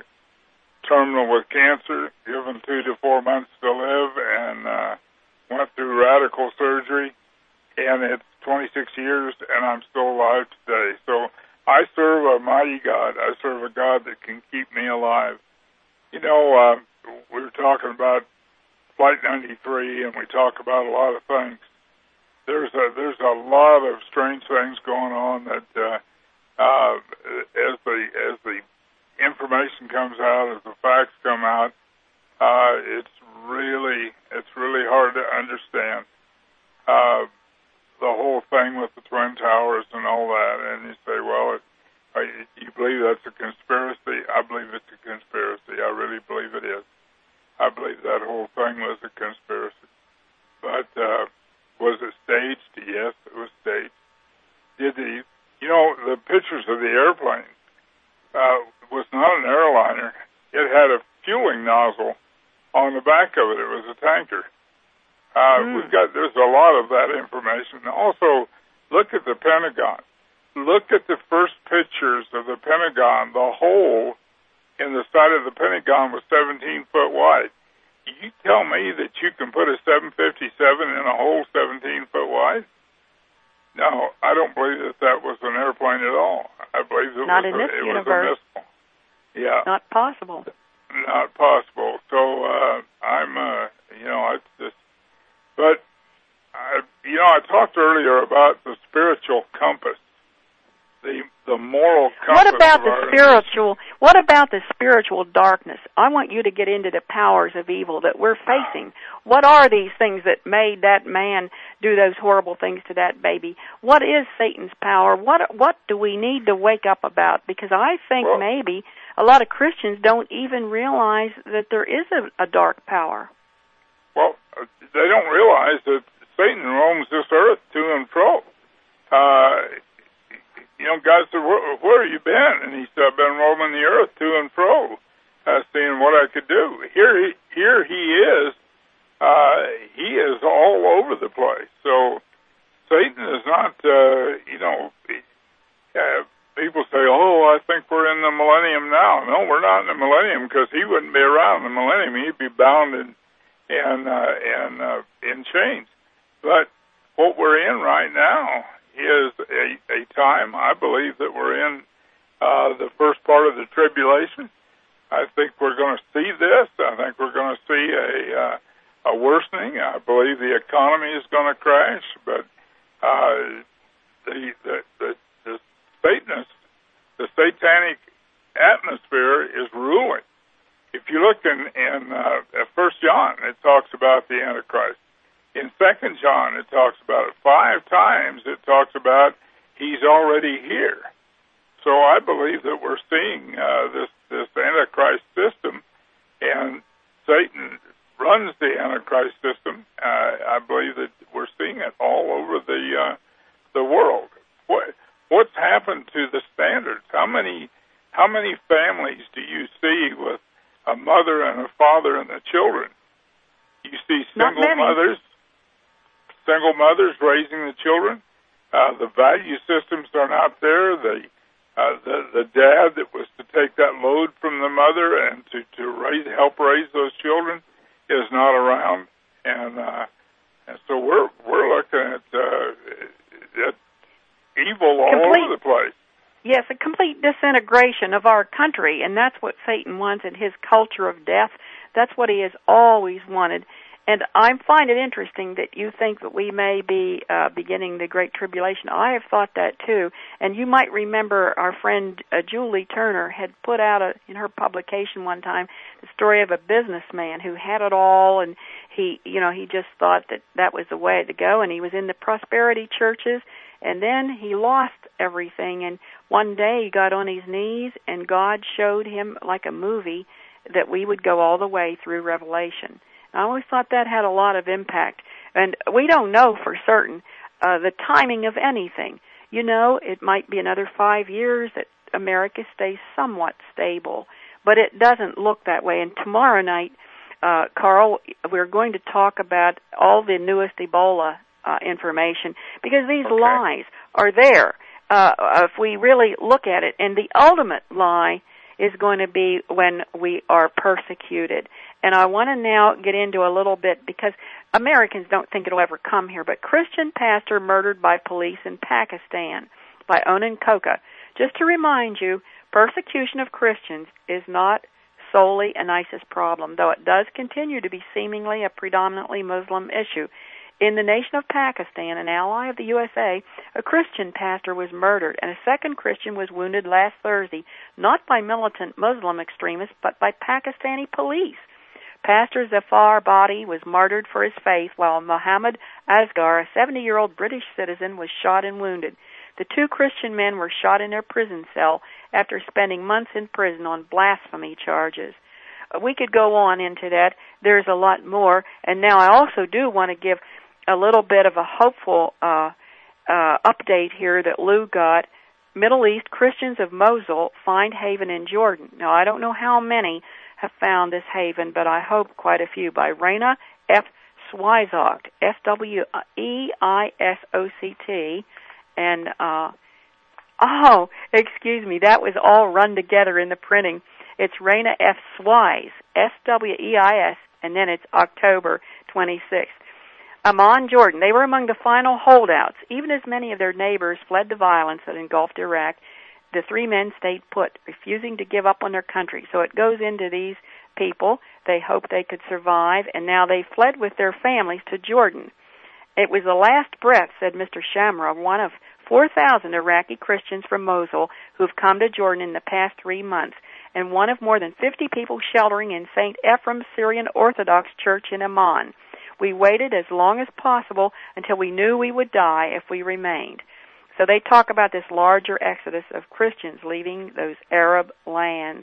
terminal with cancer, given 2 to 4 months to live, and went through radical surgery. And it's 26 years, and I'm still alive today. So I serve a mighty God. I serve a God that can keep me alive. You know, we were talking about Flight 93, and we talk about a lot of things. There's a lot of strange things going on that as the information comes out, as the facts come out, it's really hard to understand. whole thing with the Twin Towers and all that, and you say, well, you believe that's a conspiracy? I believe it's a conspiracy. I really believe it is. I believe that whole thing was a conspiracy. But was it staged? Yes, it was staged. The pictures of the airplane was not an airliner. It had a fueling nozzle on the back of it. It was a tanker. There's a lot of that information. Also, look at the Pentagon. Look at the first pictures of the Pentagon. The hole in the side of the Pentagon was 17 foot wide. You tell me that you can put a 757 in a hole 17 foot wide? No, I don't believe that was an airplane at all. I believe it was a missile. Yeah. Not possible. Not possible. So I talked earlier about the spiritual compass, the moral compass. What about the spiritual darkness? I want you to get into the powers of evil that we're facing. What are these things that made that man do those horrible things to that baby? What is Satan's power? What do we need to wake up about? Because I think maybe a lot of Christians don't even realize that there is a dark power. Well, they don't realize that Satan roams this earth to and fro. God said, where have you been? And he said, I've been roaming the earth to and fro, seeing what I could do. Here he is. He is all over the place. So Satan is not, people say, I think we're in the millennium now. No, we're not in the millennium, because he wouldn't be around in the millennium. He'd be bound in chains. But what we're in right now is a time, I believe, that we're in the first part of the tribulation. I think we're going to see this. I think we're going to see a worsening. I believe the economy is going to crash, but the Satanist, the satanic atmosphere is ruling. If you look in 1 John, it talks about the Antichrist. In 2 John, it talks about it 5 times. It talks about he's already here. So I believe that we're seeing this Antichrist system, and Satan runs the Antichrist system. I believe that we're seeing it all over the world. What's happened to the standards? How many families do you see with a mother and a father and the children? You see single mothers raising the children. The value systems are not there. The dad that was to take that load from the mother and to help raise those children is not around, and so we're looking at evil all over the place. Yes, a complete disintegration of our country, and that's what Satan wants in his culture of death. That's what he has always wanted. And I find it interesting that you think that we may be beginning the Great Tribulation. I have thought that too. And you might remember our friend Julie Turner had put out in her publication one time the story of a businessman who had it all, and he just thought that was the way to go, and he was in the prosperity churches, and then he lost everything, and one day he got on his knees, and God showed him like a movie that we would go all the way through Revelation. I always thought that had a lot of impact. And we don't know for certain the timing of anything. It might be another 5 years that America stays somewhat stable, but it doesn't look that way. And tomorrow night, Carl, we're going to talk about all the newest Ebola information, because these lies are there if we really look at it. And the ultimate lie is going to be when we are persecuted. And I want to now get into a little bit, because Americans don't think it'll ever come here, but Christian pastor murdered by police in Pakistan by Onan Koka. Just to remind you, persecution of Christians is not solely an ISIS problem, though it does continue to be seemingly a predominantly Muslim issue. In the nation of Pakistan, an ally of the USA, a Christian pastor was murdered, and a second Christian was wounded last Thursday, not by militant Muslim extremists, but by Pakistani police. Pastor Zafar Badi was martyred for his faith, while Muhammad Asghar, a 70-year-old British citizen, was shot and wounded. The two Christian men were shot in their prison cell after spending months in prison on blasphemy charges. We could go on into that. There's a lot more. And now I also do want to give a little bit of a hopeful update here that Lou got. Middle East Christians of Mosul find haven in Jordan. Now, I don't know how many have found this haven, but I hope quite a few. By Raina F. Swisoct, Sweissoct. And, excuse me, that was all run together in the printing. It's Raina F. Sweis, Sweis, and then it's October 26th. Amman, Jordan. They were among the final holdouts. Even as many of their neighbors fled the violence that engulfed Iraq, the three men stayed put, refusing to give up on their country. So it goes into these people. They hoped they could survive, and now they fled with their families to Jordan. It was the last breath, said Mr. Shamra, one of 4,000 Iraqi Christians from Mosul who've come to Jordan in the past 3 months, and one of more than 50 people sheltering in St. Ephraim's Syrian Orthodox Church in Amman. We waited as long as possible until we knew we would die if we remained. So they talk about this larger exodus of Christians leaving those Arab lands,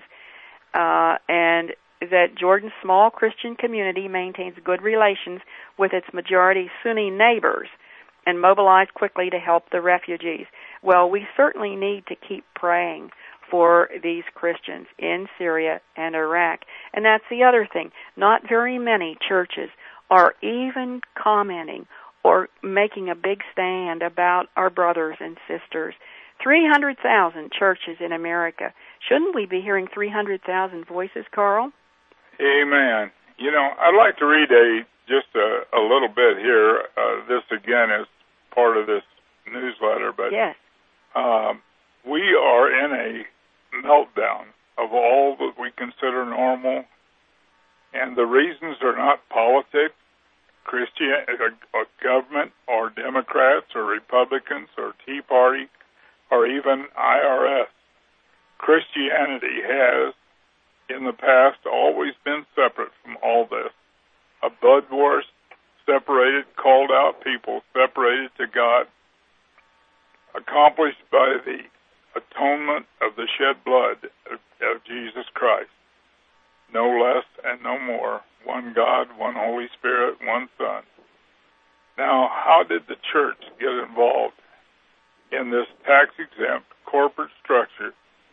and that Jordan's small Christian community maintains good relations with its majority Sunni neighbors and mobilized quickly to help the refugees. Well, we certainly need to keep praying for these Christians in Syria and Iraq. And that's the other thing. Not very many churches are even commenting or making a big stand about our brothers and sisters. 300,000 churches in America. Shouldn't we be hearing 300,000 voices, Carl? Amen. You know, I'd like to read just a little bit here. This, again, is part of this newsletter. But yes. We are in a meltdown of all that we consider normal, and the reasons are not politics, government, or Democrats, or Republicans, or Tea Party, or even IRS. Christianity has, in the past, always been separate from all this. A blood-washed, separated, called-out people, separated to God, accomplished by the atonement of the shed blood of Jesus Christ. No less and no more. One God, one Holy Spirit, one Son. Now, how did the church get involved in this tax-exempt corporate structure?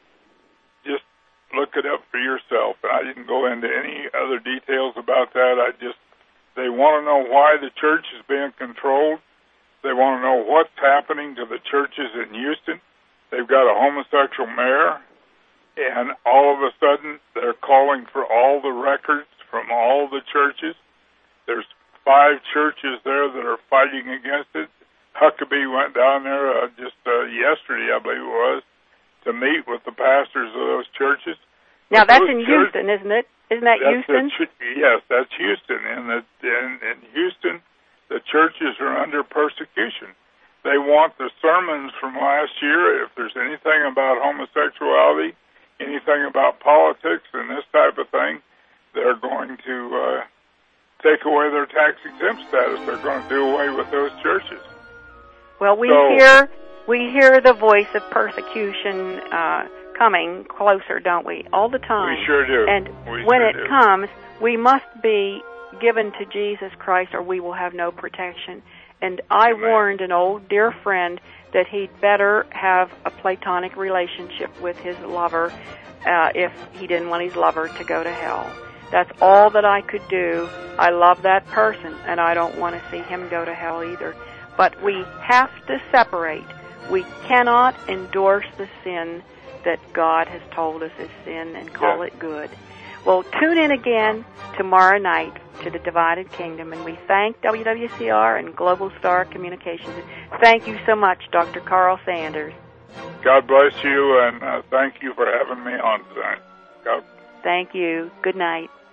Just look it up for yourself. I didn't go into any other details about that. They want to know why the church is being controlled. They want to know what's happening to the churches in Houston. They've got a homosexual mayor, and all of a sudden they're calling for all the records from all the churches. There's 5 churches there that are fighting against it. Huckabee went down there just yesterday, I believe it was, to meet with the pastors of those churches. Now, that's in Houston, isn't it? Isn't that Houston? Yes, that's Houston. In Houston, the churches are under persecution. They want the sermons from last year. If there's anything about homosexuality, anything about politics and this type of thing, they're going to take away their tax-exempt status. They're going to do away with those churches. Well, we hear the voice of persecution coming closer, don't we? All the time. We sure do. And when it comes, we must be given to Jesus Christ or we will have no protection. And I warned an old dear friend that he'd better have a platonic relationship with his lover if he didn't want his lover to go to hell. That's all that I could do. I love that person, and I don't want to see him go to hell either. But we have to separate. We cannot endorse the sin that God has told us is sin and call it good. Well, tune in again tomorrow night to the Divided Kingdom, and we thank WWCR and Global Star Communications. Thank you so much, Dr. Carl Sanders. God bless you, and thank you for having me on tonight. Thank you. Good night.